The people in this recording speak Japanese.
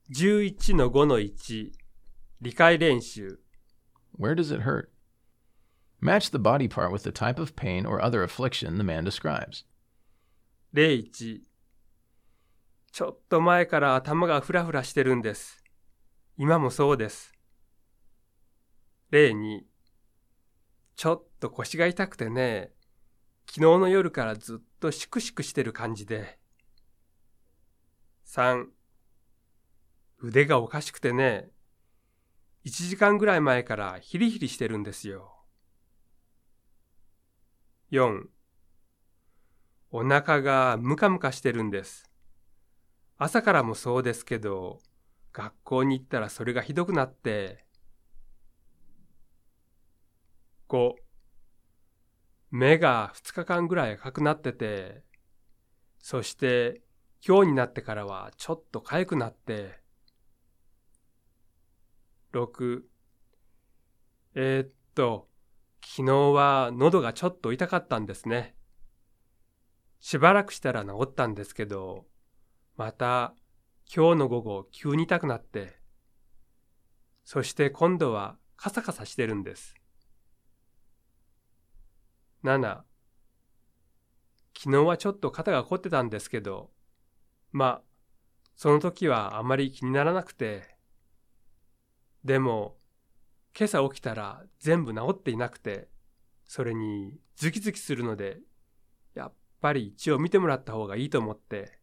11-5-1 理解練習 Where does it hurt? Match the body part with the type of pain or other affliction the man describes. 01ちょっと前から頭がフラフラしてるんです。今もそうです。02ちょっと腰が痛くてね、昨日の夜からずっとシクシクしてる感じで。3腕がおかしくてね、1時間ぐらい前からヒリヒリしてるんですよ。4お腹がムカムカしてるんです。朝からもそうですけど、学校に行ったらそれがひどくなって。5目が2日間ぐらい赤くなってて、そして今日になってからはちょっと痒くなって。6昨日は喉がちょっと痛かったんですね。しばらくしたら治ったんですけど、また今日の午後急に痛くなって、そして今度はカサカサしてるんです。7昨日はちょっと肩が凝ってたんですけど、その時はあまり気にならなくて、でも今朝起きたら全部治っていなくて、それにズキズキするので、やっぱり一応見てもらった方がいいと思って、